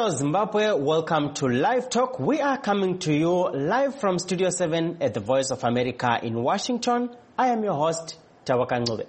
Hello Zimbabwe, welcome to Live Talk. We are coming to you live from Studio 7 at the Voice of America in Washington. I am your host, Tawaka Ngube.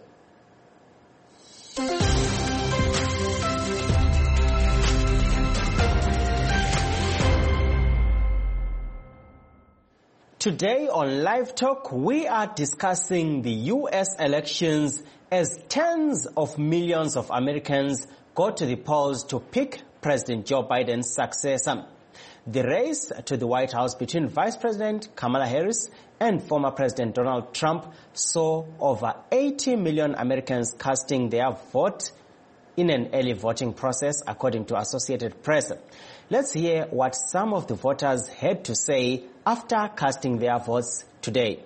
Today on Live Talk, we are discussing the U.S. elections as tens of millions of Americans go to the polls to pick President Joe Biden's successor. The race to the White House between Vice President Kamala Harris and former President Donald Trump saw over 80 million Americans casting their vote in an early voting process, according to Associated Press. Let's hear what some of the voters had to say after casting their votes today.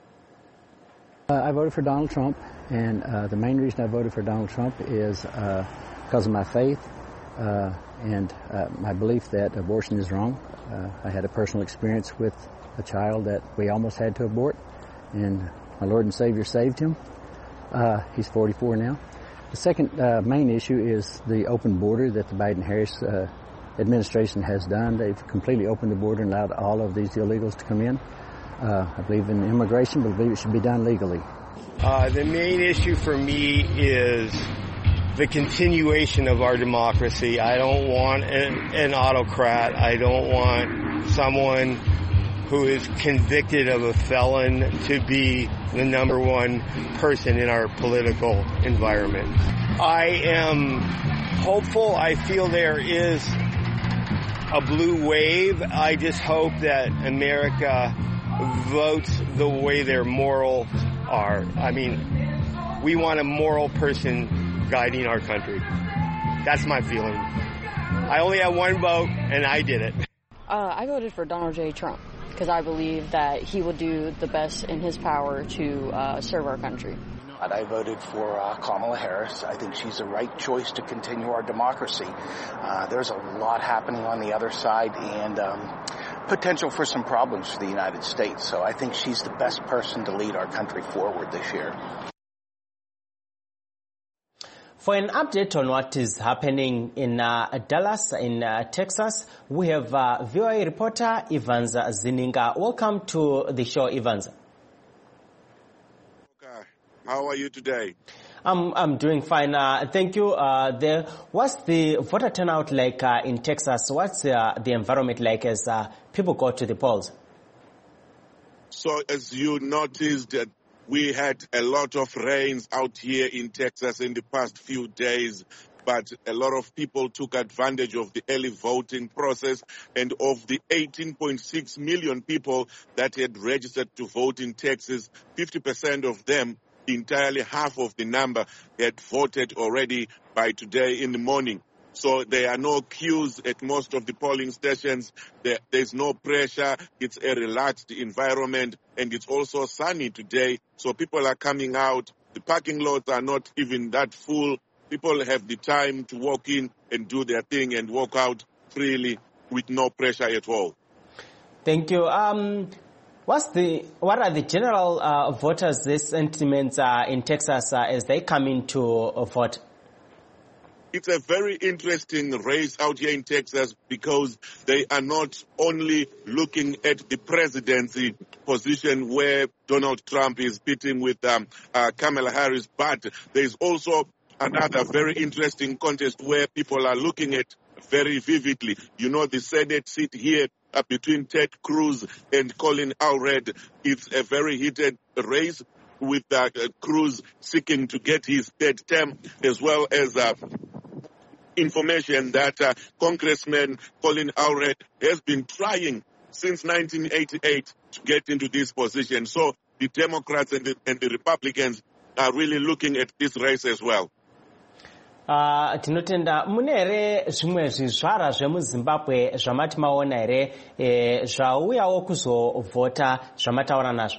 I voted for Donald Trump, and the main reason I voted for Donald Trump is because of my faith and my belief that abortion is wrong. I had a personal experience with a child that we almost had to abort, and my Lord and Savior saved him. He's 44 now. The second main issue is the open border that the Biden-Harris administration has done. They've completely opened the border and allowed all of these illegals to come in. I believe in immigration, but I believe it should be done legally. The main issue for me is the continuation of our democracy. I don't want an autocrat. I don't want someone who is convicted of a felon to be the number one person in our political environment. I am hopeful. I feel there is a blue wave. I just hope that America votes the way their morals are. I mean, we want a moral person guiding our country. That's my feeling. I only have one vote, and I did it. I voted for Donald J. Trump because I believe that he will do the best in his power to serve our country. I voted for Kamala Harris. I think she's the right choice to continue our democracy. There's a lot happening on the other side and potential for some problems for the United States. So I think she's the best person to lead our country forward this year. For an update on what is happening in Dallas, in Texas, we have VOA reporter Evans Zininga. Welcome to the show, Evans. How are you today? I'm doing fine. Thank you. What's the voter turnout like in Texas? What's the environment like as people go to the polls? So as you noticed, we had a lot of rains out here in Texas in the past few days, but a lot of people took advantage of the early voting process, and of the 18.6 million people that had registered to vote in Texas, 50% of them, entirely half of the number, had voted already by today in the morning. So there are no queues at most of the polling stations. There's no pressure. It's a relaxed environment, and it's also sunny today. So people are coming out. The parking lots are not even that full. People have the time to walk in and do their thing and walk out freely with no pressure at all. Thank you. What are the general voters' sentiments in Texas as they come in to vote? It's a very interesting race out here in Texas because they are not only looking at the presidency position where Donald Trump is beating with Kamala Harris, but there's also another very interesting contest where people are looking at very vividly. You know, the Senate seat here between Ted Cruz and Colin Allred. It's a very heated race with Cruz seeking to get his third term, as well as information that Congressman Colin Allred has been trying since 1988 to get into this position. So the Democrats and the Republicans are really looking at this race as well. Tinotenda mune here zvimwe zvizvara zvemuZimbabwe zvamati maona here zvauyawo kuzovhota zvamataura nazvo?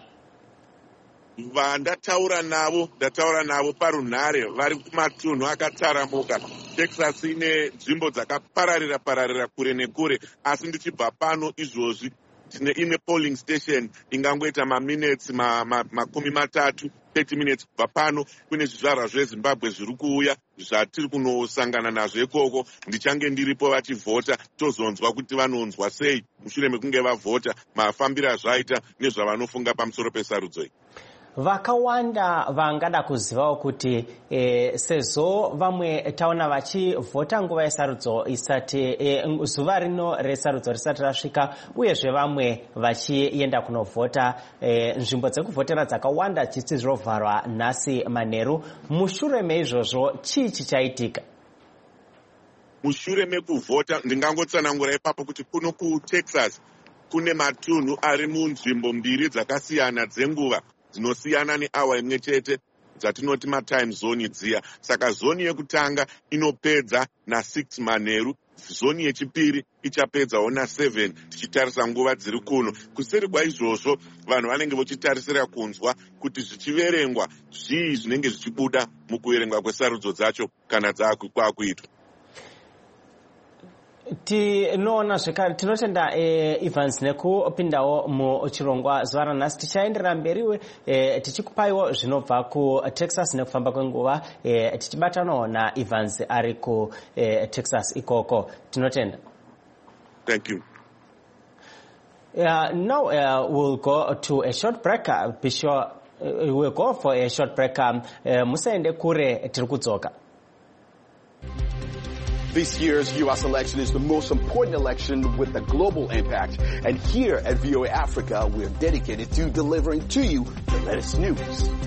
Ndataura navo parunhare vari kumatunhu akataramuka. Texas ine nzvimbo dzakapararira kure nekure, asi ndichibva pano izvozvi tine imwe polling station ingangoita maminutes makumi matatu 30 minutes kubva pano. Kune zvizvarwa zveZimbabwe zviri kuuya zvatiri kunosangana nazvo ikoko. Ndichange ndiripo vachivhota, tozonzwa kuti vanonzwa sei mushure mekunge vavhota, mafambiro azvaita nezvavanofunga pamusoro pesarudzo iyi. Vakawanda vangada kuzivawo kuti sezvo vamwe taona vachivhota nguva yesarudzo isati zuva rino resarudzo risati rasvika, uyezve vamwe vachienda kunovhota, nzvimbo dzekuvhotera dzakawanda dzichiti zvinovharwa nhasi manheru. Mushure meizvozvo chii chichaitika? Mushure mekuvhota ndingangotsanangura ipapo kuti kuno kuTexas kune matunhu ari munzvimbo mbiri dzakasiyana dzenguva dzinosiyana neawa imwe chete dzatinoti matime zone dziya. Saka zoni yekutanga inopedza na6 manheru, zoni yechipiri ichapedzawo na7 tichitarisa nguva dziri kuno. Kuseri kwaizvozvo vanhu vanenge vachitarisira kunzwa kuti zvichiverengwa zvii zvinenge zvichibuda mukuverengwa kwesarudzo dzacho kana dzaakuitwa. Tinoona zvekare, tinotenda Evans nekupindawo muchirongwa zuva ranhasi. Tichaenderera mberiwe tichikupaiwo zvinobva kuTexas nekufamba kwenguva, tichibatanawo naEvans ari kuTexas ikoko. Tinotenda. Thank you. Now we'll go to a short break. We'll go for a short break. Musaende kure, tiri kudzoka. This year's U.S. election is the most important election with a global impact. And here at VOA Africa, we're dedicated to delivering to you the latest news.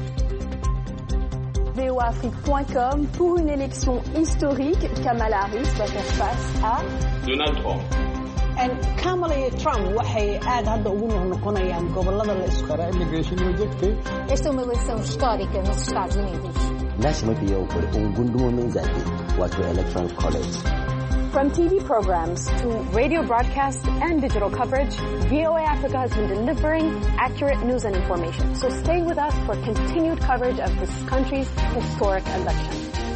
voaafrique.com pour une élection historique. Kamala Harris va faire face à Donald Trump. And Kamala Trump waxay aad hadda ugu noqonayaan gobolada la isku xiro immigration rejected. Esta é uma eleição histórica nos Estados Unidos. National biyo gundumomin zaɓe wato electoral college. From TV programs to radio broadcasts and digital coverage, VOA Africa has been delivering accurate news and information. So stay with us for continued coverage of this country's historic election.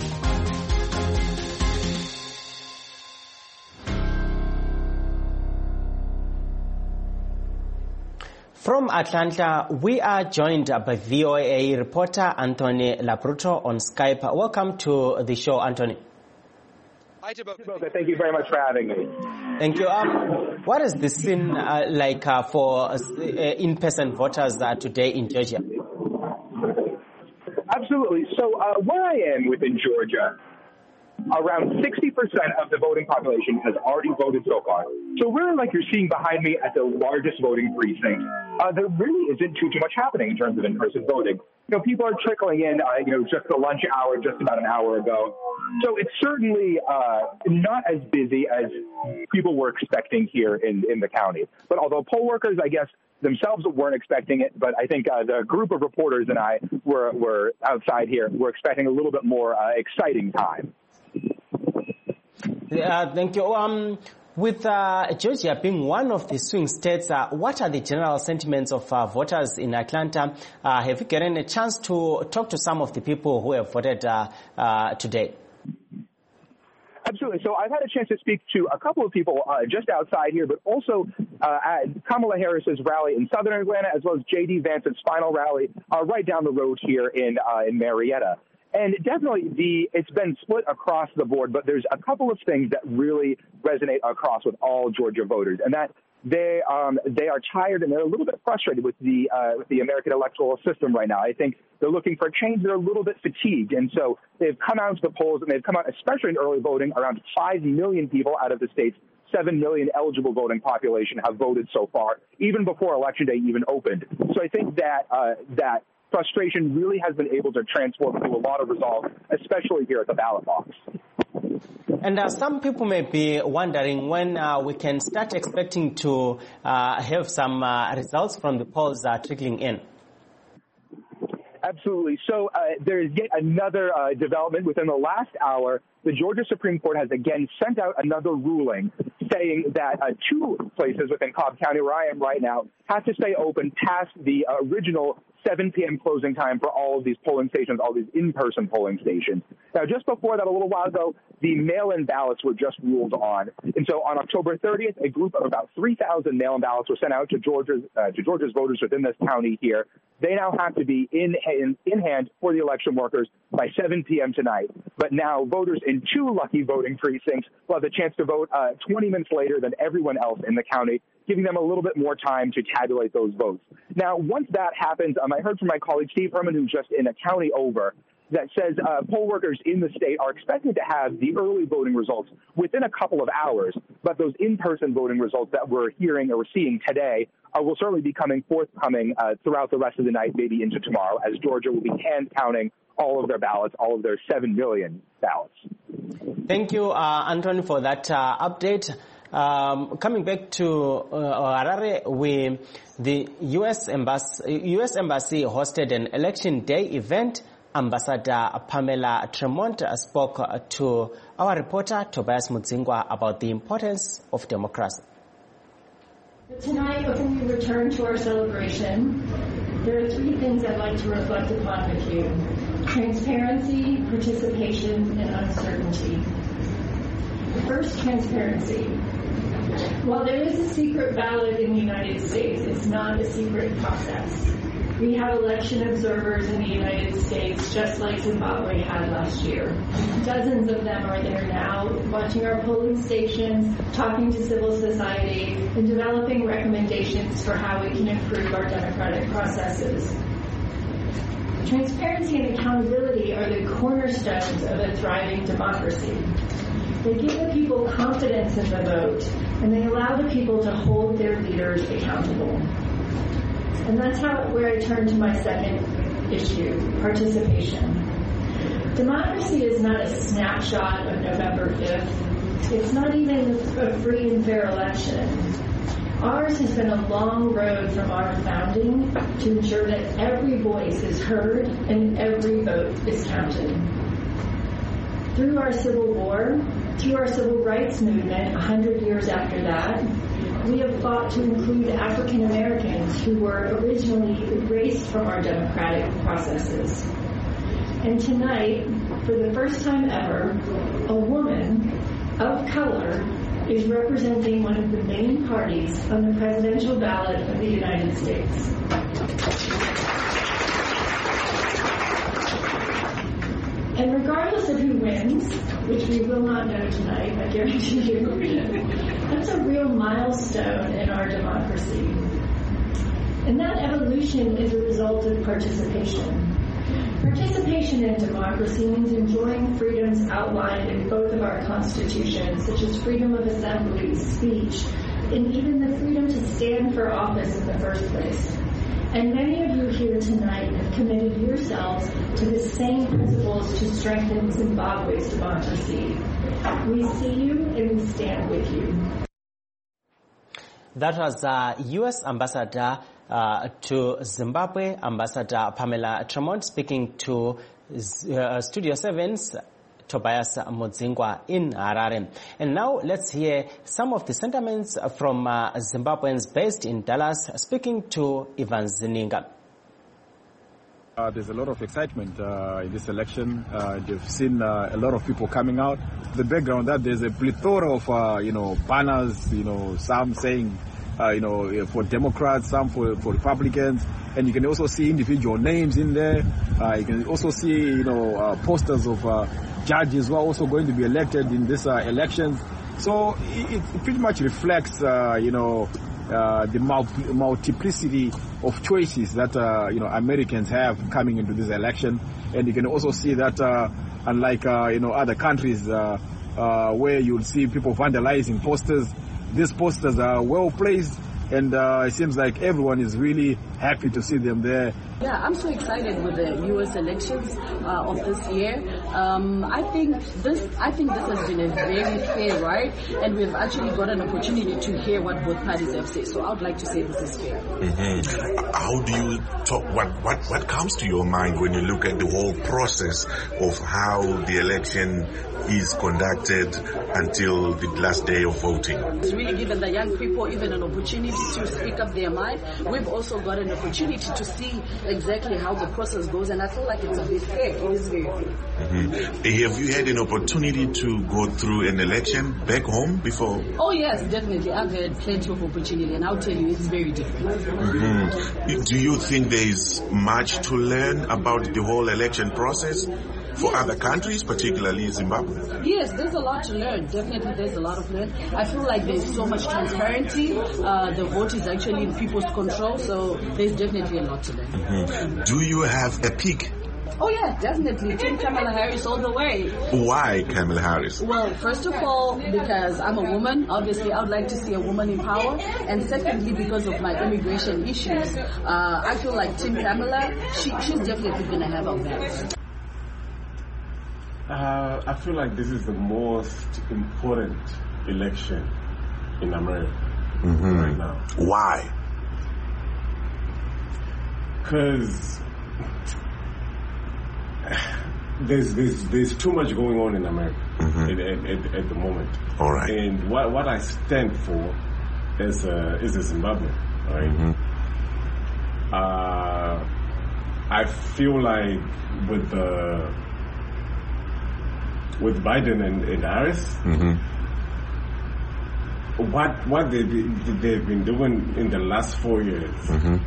From Atlanta, we are joined by VOA reporter Anthony Labruto on Skype. Welcome to the show, Anthony. Hi, Tiboka. Thank you very much for having me. Thank you. What is the scene like for in-person voters today in Georgia? Absolutely. So where I am within Georgia, around 60% of the voting population has already voted so far. So really, like you're seeing behind me at the largest voting precinct, there really isn't too much happening in terms of in-person voting. You know, people are trickling in, just the lunch hour, just about an hour ago. So it's certainly not as busy as people were expecting here in the county. But although poll workers, I guess, themselves weren't expecting it, but I think the group of reporters and I were outside here. We're expecting a little bit more exciting time. Thank you. With Georgia being one of the swing states, what are the general sentiments of voters in Atlanta? Have you gotten a chance to talk to some of the people who have voted today? Absolutely. So I've had a chance to speak to a couple of people just outside here, but also at Kamala Harris's rally in southern Atlanta, as well as J.D. Vance's final rally right down the road here in Marietta. And definitely it's been split across the board, but there's a couple of things that really resonate across with all Georgia voters, and that they are tired and they're a little bit frustrated with the American electoral system right now. I think they're looking for change. They're a little bit fatigued, and so they've come out to the polls, and they've come out, especially in early voting. Around 5 million people out of the state's 7 million eligible voting population have voted so far, even before Election Day even opened. So I think that frustration really has been able to transform into a lot of resolve, especially here at the ballot box. And some people may be wondering when we can start expecting to have some results from the polls trickling in. Absolutely. So there is yet another development within the last hour. The Georgia Supreme Court has again sent out another ruling saying that 2 places within Cobb County, where I am right now, have to stay open past the original 7 p.m. closing time for all of these polling stations, all these in-person polling stations. Now, just before that, a little while ago, the mail-in ballots were just ruled on. And so on October 30th, a group of about 3,000 mail-in ballots were sent out to Georgia's voters within this county here. They now have to be in hand for the election workers by 7 p.m. tonight. But now voters in 2 lucky voting precincts will have the chance to vote 20 minutes later than everyone else in the county, giving them a little bit more time to tabulate those votes. Now, once that happens, I heard from my colleague Steve Herman, who's just in a county over, that says poll workers in the state are expected to have the early voting results within a couple of hours, but those in-person voting results that we're hearing or we're seeing today will certainly be forthcoming throughout the rest of the night, maybe into tomorrow, as Georgia will be hand-counting all of their ballots, all of their 7 million ballots. Thank you, Anthony, for that update. Coming back to Harare, the U.S. Embassy hosted an election day event. Ambassador Pamela Tremont spoke to our reporter Tobias Mudzingwa about the importance of democracy. Tonight, before we return to our celebration, there are 3 things I'd like to reflect upon with you: transparency, participation, and uncertainty. First, transparency. While there is a secret ballot in the United States, it's not a secret process. We have election observers in the United States, just like Zimbabwe had last year. Dozens of them are there now, watching our polling stations, talking to civil society, and developing recommendations for how we can improve our democratic processes. Transparency and accountability are the cornerstones of a thriving democracy. They give the people confidence in the vote, and they allow the people to hold their leaders accountable. And that's where I turn to my second issue, participation. Democracy is not a snapshot of November 5th. It's not even a free and fair election. Ours has been a long road from our founding to ensure that every voice is heard and every vote is counted. Through our Civil War, through our Civil Rights Movement 100 years after that, we have fought to include African Americans who were originally erased from our democratic processes. And tonight, for the first time ever, a woman of color is representing one of the main parties on the presidential ballot of the United States. And regardless of who wins, which we will not know tonight, I guarantee you, that's a real milestone in our democracy. And that evolution is a result of participation. Participation in democracy means enjoying freedoms outlined in both of our constitutions, such as freedom of assembly, speech, and even the freedom to stand for office in the first place. And many of you here tonight have committed yourselves to the same principles to strengthen Zimbabwe's democracy. We see you and we stand with you. That was U.S. Ambassador to Zimbabwe, Ambassador Pamela Tremont, speaking to Studio 7's Tobias Mudzingwa in Harare. And now let's hear some of the sentiments from Zimbabweans based in Dallas, speaking to Ivan Zininga. There's a lot of excitement in this election. You've seen a lot of people coming out. The background that there's a plethora of banners, some saying for Democrats, some for Republicans, and you can also see individual names in there. You can also see posters of judges who are also going to be elected in this elections. So it pretty much reflects the multiplicity of choices that Americans have coming into this election. And you can also see that unlike other countries where you'll see people vandalizing posters, these posters are well placed, and it seems like everyone is really happy to see them there. Yeah, I'm so excited with the U.S. elections of this year. I think this has been a very fair ride, and we've actually got an opportunity to hear what both parties have said. So I would like to say this is fair. Mm-hmm. How do you talk? What comes to your mind when you look at the whole process of how the election is conducted until the last day of voting? It's really given the young people even an opportunity to speak up their mind. We've also got an opportunity to see exactly how the process goes, and I feel like it's a bit fair. It is very fair. Have you had an opportunity to go through an election back home before? Oh yes, definitely. I've had plenty of opportunity, and I'll tell you, it's very different. Do you think there is much to learn about the whole election process for other countries, particularly Zimbabwe? Yes, there's a lot to learn. Definitely, there's a lot of learn. I feel like there's so much transparency. The vote is actually in people's control, so there's definitely a lot to learn. Do you have a pick? Oh yeah, definitely. Team Kamala Harris all the way. Why Kamala Harris? Well, first of all, because I'm a woman. Obviously, I would like to see a woman in power. And secondly, because of my immigration issues. I feel like Team Kamala, she's definitely going to have our backs. I feel like this is the most important election in America right now. Why? Because there's too much going on in America at the moment. All right. And what I stand for is a Zimbabwean, right? I feel like with Biden and Harris, what they've been doing in the last 4 years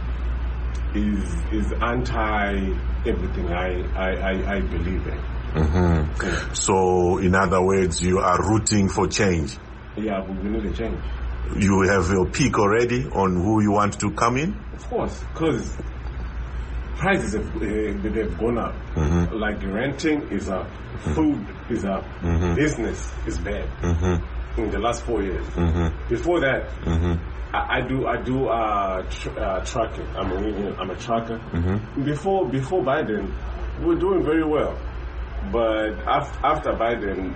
is anti everything I believe in. So, in other words, you are rooting for change. Yeah, we need a change. You have your pick already on who you want to come in? Of course, because prices they've gone up. Like renting is up, food is up, business is bad in the last 4 years. Before that, I do trucking. I'm a trucker. Before Biden, we were doing very well, but after Biden,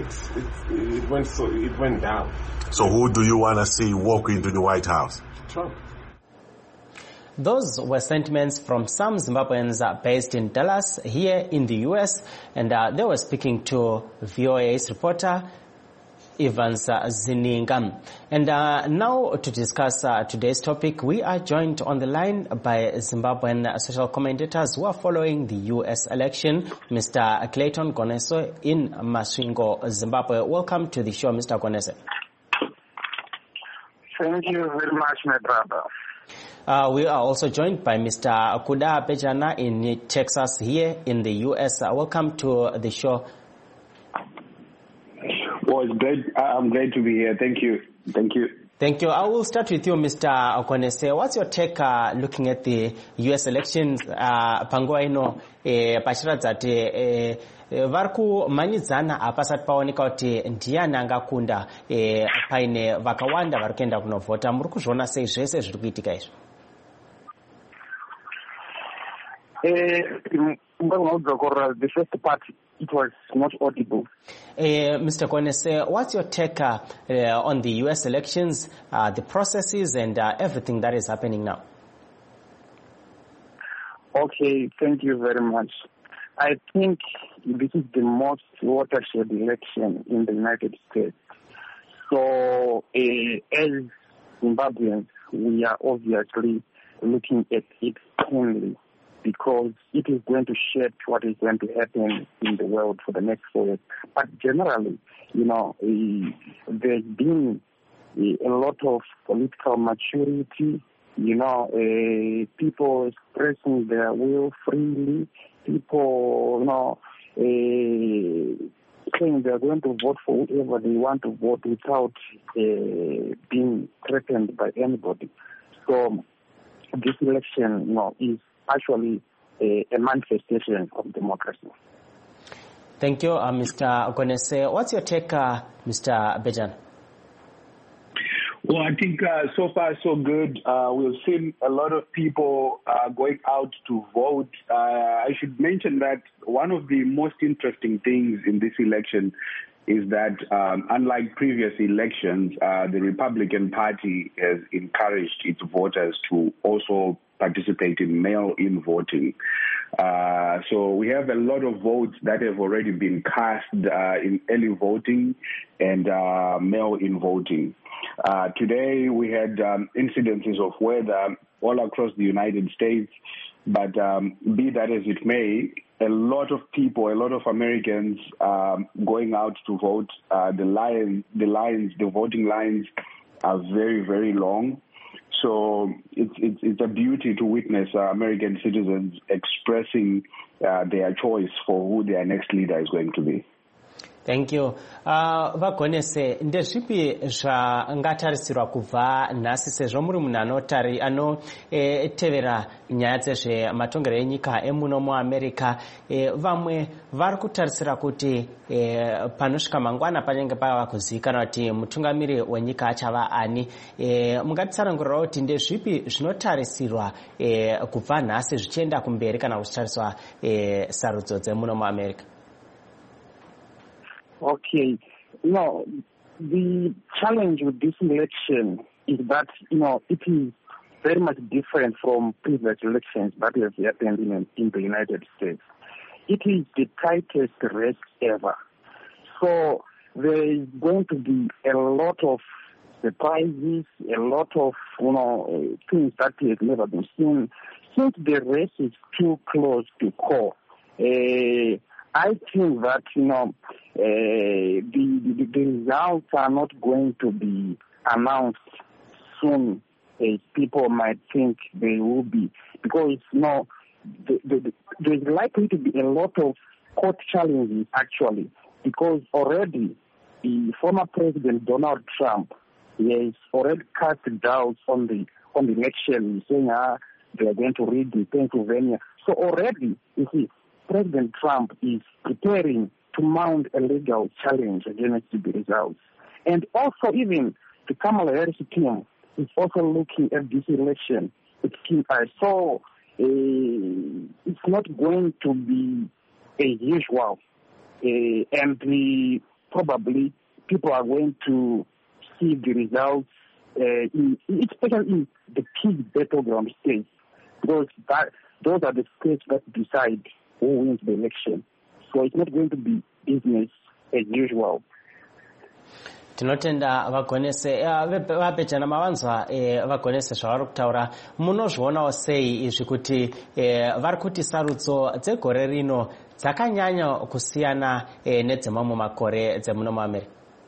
it went down. So who do you want to see walk into the White House? Trump. Those were sentiments from some Zimbabweans based in Dallas, here in the U.S., and they were speaking to VOA's reporter, Evans Zininga. And now to discuss today's topic, we are joined on the line by Zimbabwean social commentators who are following the U.S. election, Mr. Clayton Goneso in Masvingo, Zimbabwe. Welcome to the show, Mr. Goneso. Thank you very much, my brother. We are also joined by Mr. Kuda Pejana in Texas, here in the U.S. Welcome to the show. Well, it's great. I'm glad to be here. Thank you. Thank you. Thank you. I will start with you, Mr. Okonese. What's your take looking at the U.S. elections? Panguwa ino pachiratidza kuti vari kumhanyidzana hapasati paoneka kuti ndiani angakunda paine vakawanda vari kuenda kunovhota. Muri kuzviona sei zvese zviri kuitika izvi? The first part, it was not audible. Mr. Konese, what's your take on the U.S. elections, the processes, and everything that is happening now? Okay, thank you very much. I think this is the most watershed election in the United States. So, as Zimbabweans, we are obviously looking at it keenly, because it is going to shape what is going to happen in the world for the next 4 years. But generally, there's been a lot of political maturity, people expressing their will freely, people, saying they're going to vote for whoever they want to vote without being threatened by anybody. So this election, is actually a manifestation of democracy. Thank you, Mr. Okonese. What's your take, Mr. Bejan? Well, I think so far so good. We've seen a lot of people going out to vote. I should mention that one of the most interesting things in this election is that unlike previous elections, the Republican Party has encouraged its voters to also participate in mail-in voting. So we have a lot of votes that have already been cast in early voting and mail-in voting. Today we had incidences of weather all across the United States. But be that as it may, a lot of people, a lot of Americans going out to vote. The voting lines are very, very long. So it's a beauty to witness American citizens expressing their choice for who their next leader is going to be. Thank you. Vagonese, ndezvipi zvangatarisirwa kubva nhasi sezvo muri munhu anotevera nyaya dzezvematongero enyika emuno muAmerica, vamwe vari kutarisira kuti panosvika mangwana panenge pava kuzivikanwa kuti mutungamiri wenyika achava ani. Mungatitsanangurira kuti ndezvipi zvinotarisirwa kubva nhasi zvichienda kumberi kana kuchitariswa sarudzo dzemuno muAmerica? Okay, the challenge with this election is that, it is very much different from previous elections that have happened in the United States. It is the tightest race ever. So there is going to be a lot of surprises, a lot of, things that have never been seen. Since the race is too close to call, I think that, the results are not going to be announced soon as people might think they will be. Because, there's likely to be a lot of court challenges, actually. Because already the former President Donald Trump has already cast doubts on the election, saying they are going to rig in Pennsylvania. So already, you see, President Trump is preparing to mount a legal challenge against the results. And also even the Kamala Harris team is also looking at this election with keen eyes. So it's not going to be as usual. And probably people are going to see the results, especially in the key battleground states, because those are the states that decide who wins the election. So it's not going to be business as usual. Tinotenda Vagonese vapechana mavanzwa Vagonese zvavari kutaura. Munozvionawo sei izvi kuti vari kuti sarudzo dzegore rino dzakanyanya kusiyana nedzemamwe makore dzemuno muAmerica?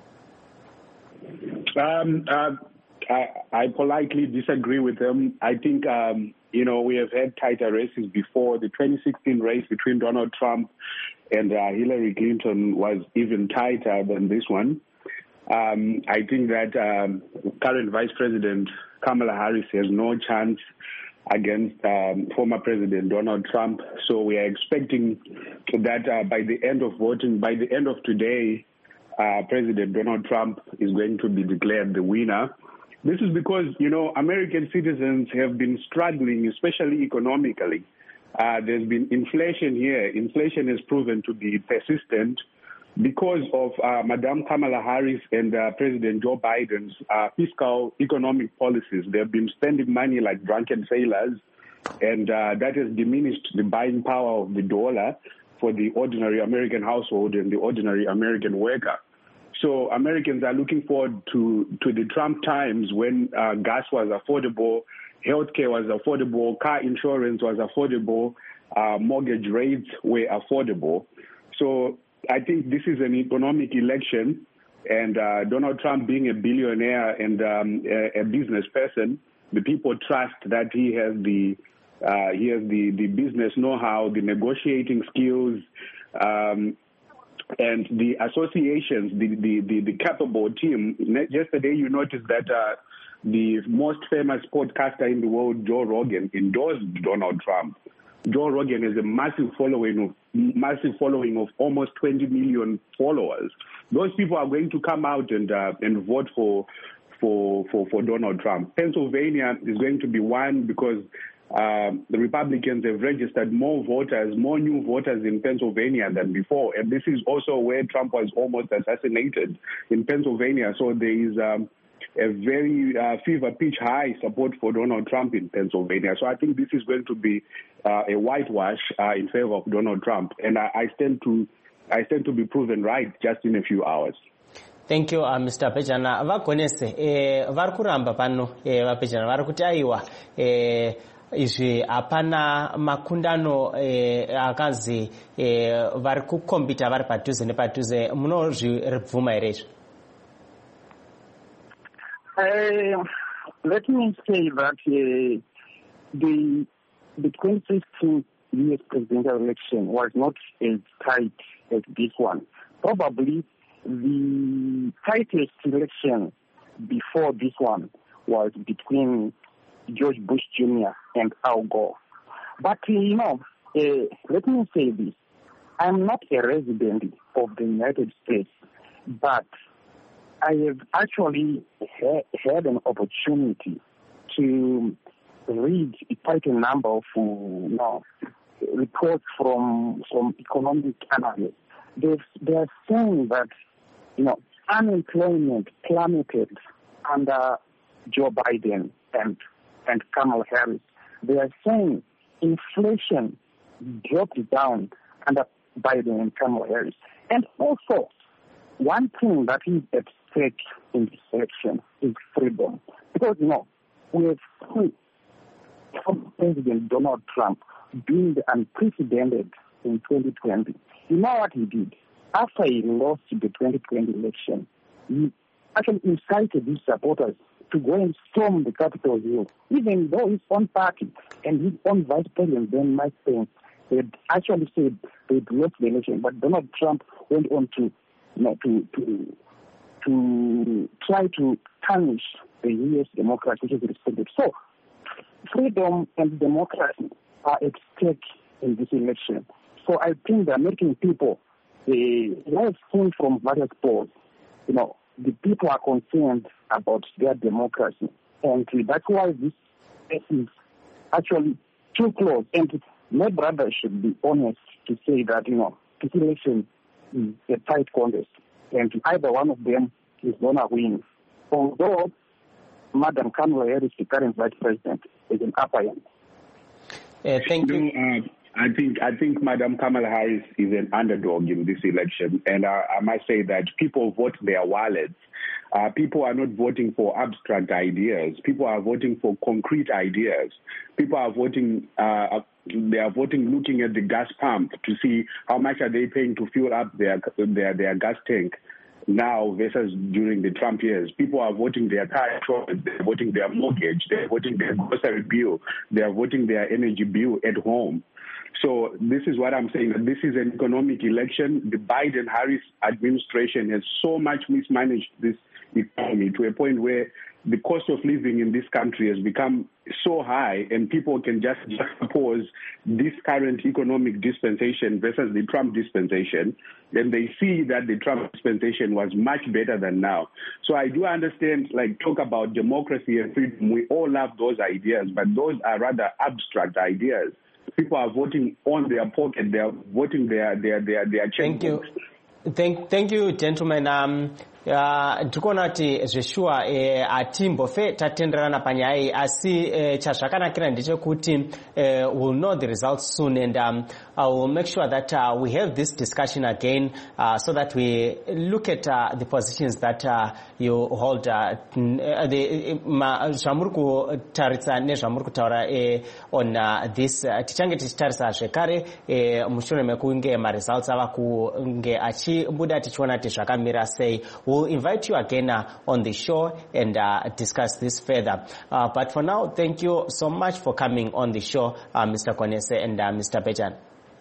I politely disagree with them. I think, we have had tighter races before. The 2016 race between Donald Trump and Hillary Clinton was even tighter than this one. I think that current Vice President Kamala Harris has no chance against former President Donald Trump. So we are expecting that by the end of voting, by the end of today, President Donald Trump is going to be declared the winner. This is because, American citizens have been struggling, especially economically. There's been inflation here. Inflation has proven to be persistent because of Madame Kamala Harris and President Joe Biden's fiscal economic policies. They've been spending money like drunken sailors, and that has diminished the buying power of the dollar for the ordinary American household and the ordinary American worker. So Americans are looking forward to the Trump times when gas was affordable, healthcare was affordable, car insurance was affordable, mortgage rates were affordable. So I think this is an economic election, and Donald Trump being a billionaire and a business person, the people trust that he has the business know-how, the negotiating skills, and the associations, the capable team. Yesterday, you noticed that the most famous podcaster in the world, Joe Rogan, endorsed Donald Trump. Joe Rogan has a massive following of almost 20 million followers. Those people are going to come out and vote for Donald Trump. Pennsylvania is going to be one because the Republicans have registered more new voters in Pennsylvania than before. And this is also where Trump was almost assassinated, in Pennsylvania. So there is a very fever pitch high support for Donald Trump in Pennsylvania. So I think this is going to be a whitewash in favor of Donald Trump. And I stand to be proven right just in a few hours. Thank you, Mr. Pejana. Vagonese, vari kuramba pano, vapejana vari kuti aiwa izvi hapana makundano akazi vari kukombita vari padhuze nepadhuze, munozvibvuma here izvi? Let me say that the 2016 US presidential election was not as tight as this one. Probably the tightest election before this one was between George Bush Jr. and Al Gore. But, let me say this. I'm not a resident of the United States, but I have actually had an opportunity to read quite a number of reports from economic analysts. They are saying that unemployment plummeted under Joe Biden and Kamala Harris. They are saying inflation dropped down under Biden and Kamala Harris. And also, one thing that is at stake in this election is freedom. Because, we have seen President Donald Trump doing the unprecedented in 2020. You know what he did? After he lost the 2020 election, he actually incited his supporters to go and storm the Capitol Hill, even though his own party and his own vice president, then Mike Pence, had actually said they'd lost the election. But Donald Trump went on to try to tarnish the U.S. democracy, which is respected. So, freedom and democracy are at stake in this election. So I think the American people, they have seen from various polls, the people are concerned about their democracy. And that's why this is actually too close. And my brother should be honest to say that, this election is a tight contest. And either one of them is going to win. Although Madam Kamala Harris, the current vice president, is an upper end. Thank you. I think Madam Kamala Harris is an underdog in this election, and I must say that people vote their wallets. People are not voting for abstract ideas. People are voting for concrete ideas. People are voting. They are voting looking at the gas pump to see how much are they paying to fuel up their gas tank now versus during the Trump years. People are voting their car insurance, they're voting their mortgage, they're voting their grocery bill, they're voting their energy bill at home. So this is what I'm saying. This is an economic election. The Biden-Harris administration has so much mismanaged this economy to a point where the cost of living in this country has become so high, and people can just oppose this current economic dispensation versus the Trump dispensation, and they see that the Trump dispensation was much better than now. So I do understand, talk about democracy and freedom. We all love those ideas, but those are rather abstract ideas. People are voting on their pocket. They are voting their checkbooks. Thank you, gentlemen. Ndikuona kuti zveshuwa hatimbofe tatenderana panyaya asi chazvakanakira ndechekuti we'll know the results soon, and I will make sure that we have this discussion again so that we look at the positions that you hold. Zvamuri kutaritsa nezvamuri kutaura on this tichange tichitarisa zvekare mushure mekunge results ava kunge achibuda tichiona kuti zvakamira sei. We'll invite you again on the show and discuss this further. But for now, thank you so much for coming on the show, Mr. Konese and Mr. Bejan.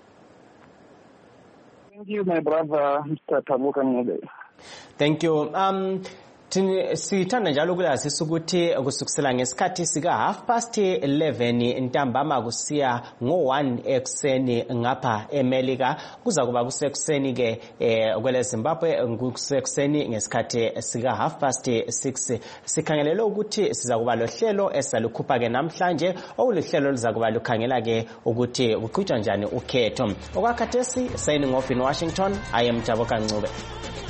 Thank you, my brother, Mr. Tabukanyele. Thank you. Sithanda njalo kulazisa ukuthi kusukisela ngesikhathi sika 11:30 ntambama kusiya ngo1 ekseni ngapha eMelika kuza kuba kusekuseni ke kwele Zimbabwe kusekuseni ngesikhathi sika 6:30 sikhangelele ukuthi siza kuba lohlelo esalukhupha ke namhlanje okulihlelo liza kuba lukhangela ke ukuthi kuqhutshwa njani ukhetho okwakhathesi signing off in Washington. I am Taboka Ncube.